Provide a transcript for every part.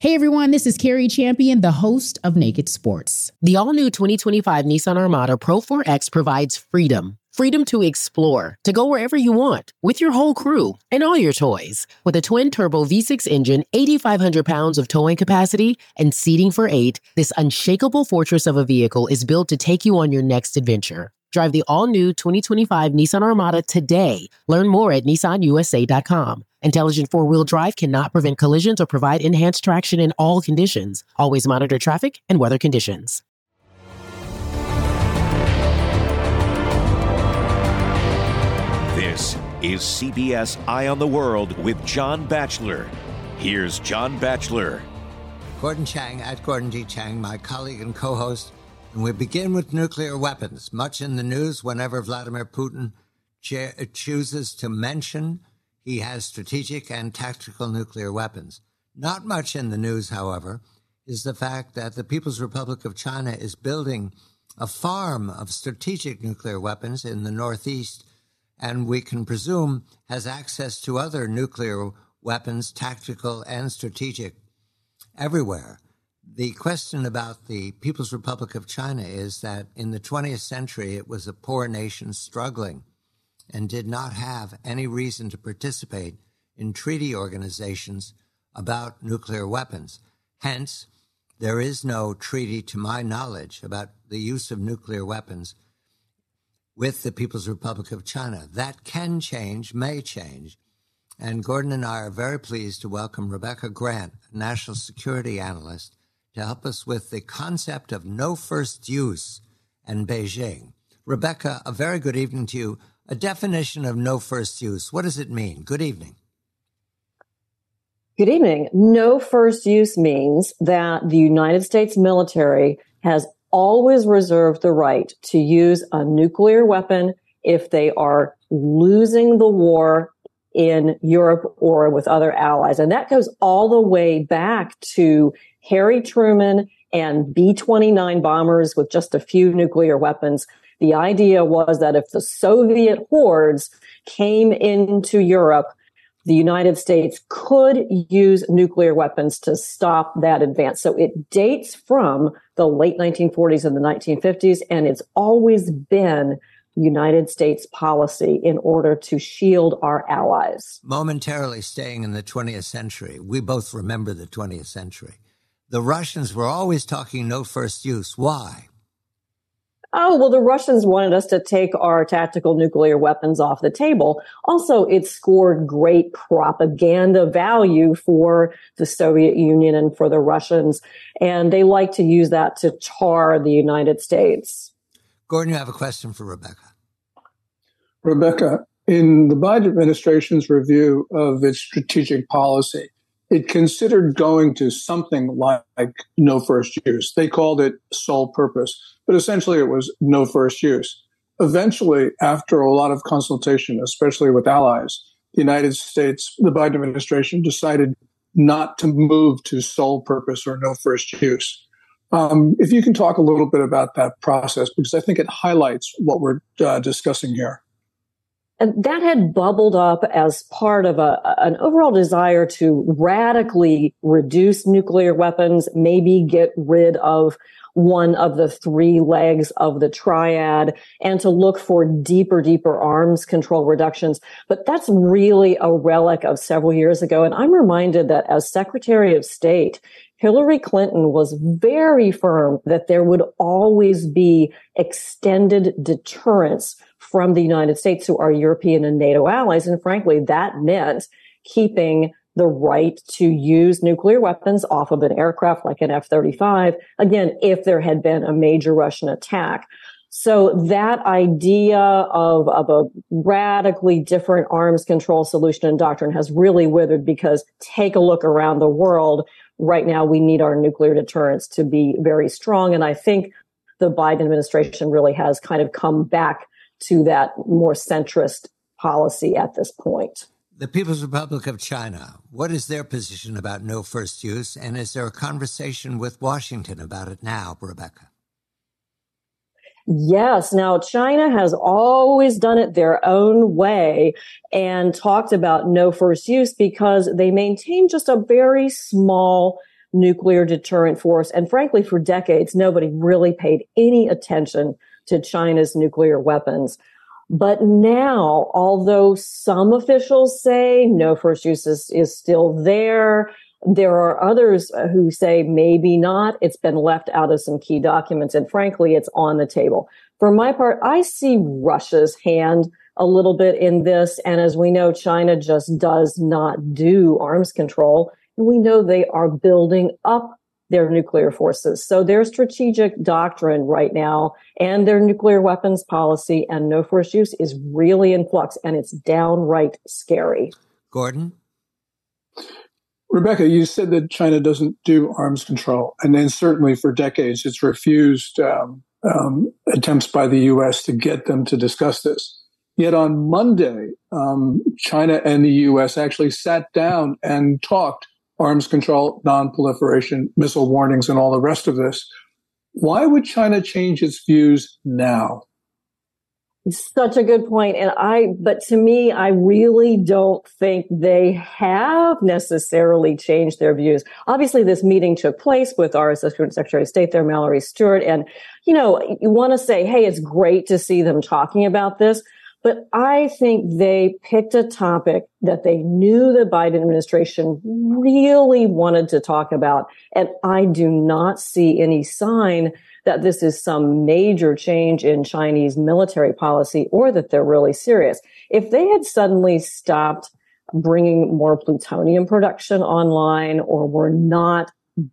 Hey everyone, this is Carrie Champion, the host of Naked Sports. The all-new 2025 Nissan Armada Pro 4X provides freedom. Freedom to explore, to go wherever you want, with your whole crew and all your toys. With a twin-turbo V6 engine, 8,500 pounds of towing capacity, and seating for 8, this unshakable fortress of a vehicle is built to take you on your next adventure. Drive the all-new 2025 Nissan Armada today. Learn more at nissanusa.com. Intelligent four-wheel drive cannot prevent collisions or provide enhanced traction in all conditions. Always monitor traffic and weather conditions. This is CBS Eye on the World with John Batchelor. Here's John Batchelor. Gordon Chang, at Gordon G. Chang, my colleague and co-host. And we begin with nuclear weapons. Much in the news whenever Vladimir Putin chooses to mention he has strategic and tactical nuclear weapons. Not much in the news, however, is the fact that the People's Republic of China is building a farm of strategic nuclear weapons in the Northeast, and we can presume has access to other nuclear weapons, tactical and strategic, everywhere. The question about the People's Republic of China is that in the 20th century, it was a poor nation struggling and did not have any reason to participate in treaty organizations about nuclear weapons. Hence, there is no treaty, to my knowledge, about the use of nuclear weapons with the People's Republic of China. That can change, may change. And Gordon and I are very pleased to welcome Rebecca Grant, a national security analyst, to help us with the concept of no first use in Beijing. Rebecca, a very good evening to you. A definition of no first use, what does it mean? Good evening. Good evening. No first use means that the United States military has always reserved the right to use a nuclear weapon if they are losing the war in Europe or with other allies. And that goes all the way back to Harry Truman and B-29 bombers with just a few nuclear weapons. The idea was that if the Soviet hordes came into Europe, the United States could use nuclear weapons to stop that advance. So it dates from the late 1940s and the 1950s, and it's always been United States policy in order to shield our allies. Momentarily staying in the 20th century, we both remember the 20th century. The Russians were always talking no first use. Why? Oh, well, the Russians wanted us to take our tactical nuclear weapons off the table. Also, it scored great propaganda value for the Soviet Union and for the Russians, and they like to use that to tar the United States. Gordon, you have a question for Rebecca. Rebecca, in the Biden administration's review of its strategic policy, it considered going to something like no first use. They called it sole purpose, but essentially it was no first use. Eventually, after a lot of consultation, especially with allies, the United States, the Biden administration decided not to move to sole purpose or no first use. If you can talk a little bit about that process, because I think it highlights what we're discussing here. And that had bubbled up as part of an overall desire to radically reduce nuclear weapons, maybe get rid of one of the three legs of the triad, and to look for deeper arms control reductions. But that's really a relic of several years ago. And I'm reminded that as Secretary of State, Hillary Clinton was very firm that there would always be extended deterrence from the United States to our European and NATO allies. And frankly, that meant keeping the right to use nuclear weapons off of an aircraft like an F-35, again, if there had been a major Russian attack. So that idea of a radically different arms control solution and doctrine has really withered, because take a look around the world. Right now, we need our nuclear deterrence to be very strong. And I think the Biden administration really has kind of come back to that more centrist policy at this point. The People's Republic of China, what is their position about no first use? And is there a conversation with Washington about it now, Rebecca? Yes. Now, China has always done it their own way and talked about no first use because they maintain just a very small nuclear deterrent force. And frankly, for decades, nobody really paid any attention to China's nuclear weapons. But now, although some officials say no first use is still there are others who say maybe not. It's been left out of some key documents. And frankly, it's on the table. For my part, I see Russia's hand a little bit in this. And as we know, China just does not do arms control. And we know they are building up their nuclear forces. So their strategic doctrine right now and their nuclear weapons policy and no first use is really in flux, and it's downright scary. Gordon? Rebecca, you said that China doesn't do arms control, and then certainly for decades it's refused attempts by the U.S. to get them to discuss this. Yet on Monday, China and the U.S. actually sat down and talked arms control, non-proliferation, missile warnings, and all the rest of this. Why would China change its views now? Such a good point. But to me, I really don't think they have necessarily changed their views. Obviously, this meeting took place with our Assistant Secretary of State there, Mallory Stewart. And, you want to say, hey, it's great to see them talking about this. But I think they picked a topic that they knew the Biden administration really wanted to talk about. And I do not see any sign that this is some major change in Chinese military policy or that they're really serious. If they had suddenly stopped bringing more plutonium production online or were not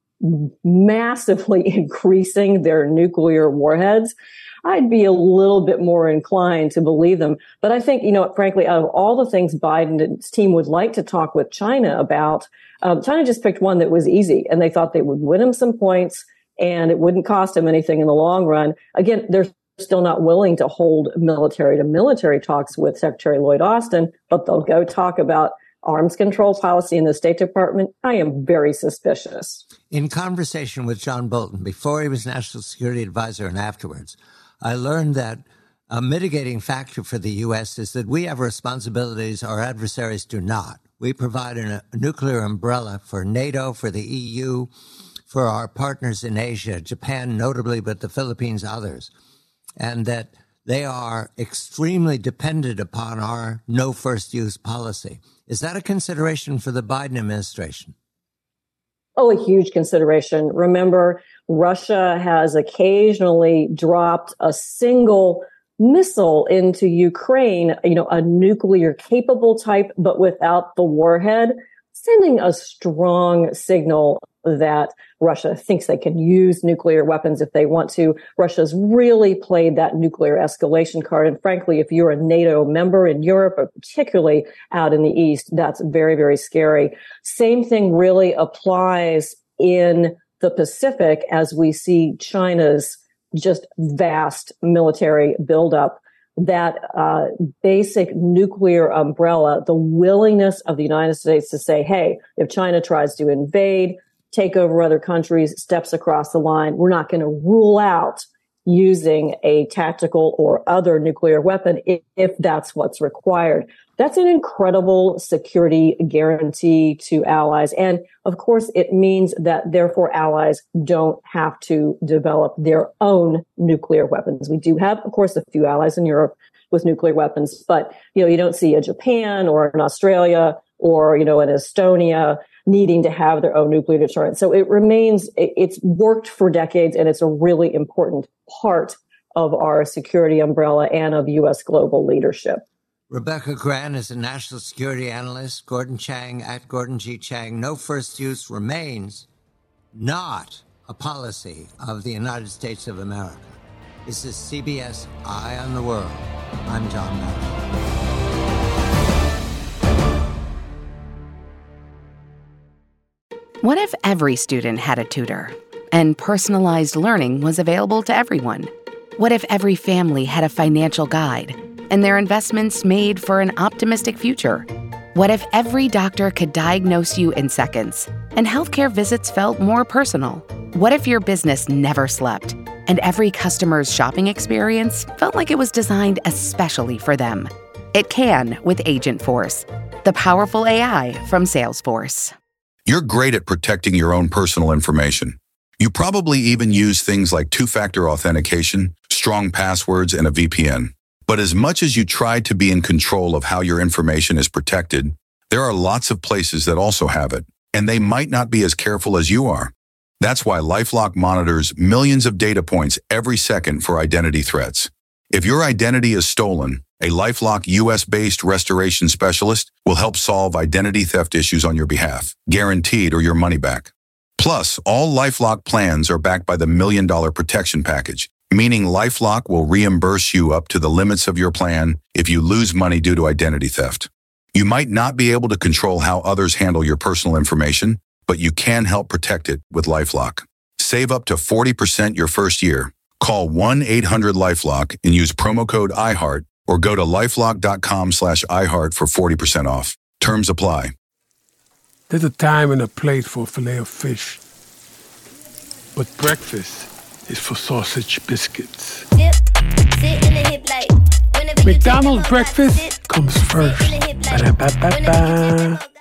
massively increasing their nuclear warheads, I'd be a little bit more inclined to believe them. But I think, frankly, out of all the things Biden's team would like to talk with China about, China just picked one that was easy, and they thought they would win them some points and it wouldn't cost them anything in the long run. Again, they're still not willing to hold military-to-military talks with Secretary Lloyd Austin, but they'll go talk about arms control policy in the State Department. I am very suspicious. In conversation with John Bolton, before he was National Security Advisor and afterwards, I learned that a mitigating factor for the U.S. is that we have responsibilities our adversaries do not. We provide a nuclear umbrella for NATO, for the EU, for our partners in Asia, Japan notably, but the Philippines, others, and that they are extremely dependent upon our no first use policy. Is that a consideration for the Biden administration? Oh, a huge consideration. Remember, Russia has occasionally dropped a single missile into Ukraine, a nuclear capable type, but without the warhead, sending a strong signal that Russia thinks they can use nuclear weapons if they want to. Russia's really played that nuclear escalation card. And frankly, if you're a NATO member in Europe, or particularly out in the East, that's very, very scary. Same thing really applies in the Pacific as we see China's just vast military buildup. That basic nuclear umbrella, the willingness of the United States to say, hey, if China tries to invade, take over other countries, steps across the line, we're not going to rule out using a tactical or other nuclear weapon if that's what's required. That's an incredible security guarantee to allies. And of course, it means that therefore allies don't have to develop their own nuclear weapons. We do have, of course, a few allies in Europe with nuclear weapons, but you don't see a Japan or an Australia or, an Estonia needing to have their own nuclear deterrent. So it's worked for decades, and it's a really important part of our security umbrella and of U.S. global leadership. Rebecca Grant is a national security analyst. Gordon Chang at Gordon G. Chang. No first use remains not a policy of the United States of America. This is CBS Eye on the World. I'm John Batchelor. What if every student had a tutor and personalized learning was available to everyone? What if every family had a financial guide and their investments made for an optimistic future? What if every doctor could diagnose you in seconds and healthcare visits felt more personal? What if your business never slept and every customer's shopping experience felt like it was designed especially for them? It can with Agentforce, the powerful AI from Salesforce. You're great at protecting your own personal information. You probably even use things like two-factor authentication, strong passwords, and a VPN. But as much as you try to be in control of how your information is protected, there are lots of places that also have it, and they might not be as careful as you are. That's why LifeLock monitors millions of data points every second for identity threats. If your identity is stolen, a LifeLock US-based restoration specialist will help solve identity theft issues on your behalf, guaranteed or your money back. Plus, all LifeLock plans are backed by the $1 Million Protection Package, meaning LifeLock will reimburse you up to the limits of your plan if you lose money due to identity theft. You might not be able to control how others handle your personal information, but you can help protect it with LifeLock. Save up to 40% your first year. Call 1-800-LifeLock and use promo code iHeart or go to lifelock.com/iHeart for 40% off. Terms apply. There's a time and a place for filet of fish. But breakfast is for sausage biscuits. McDonald's breakfast comes first. Ba-da-ba-ba-ba.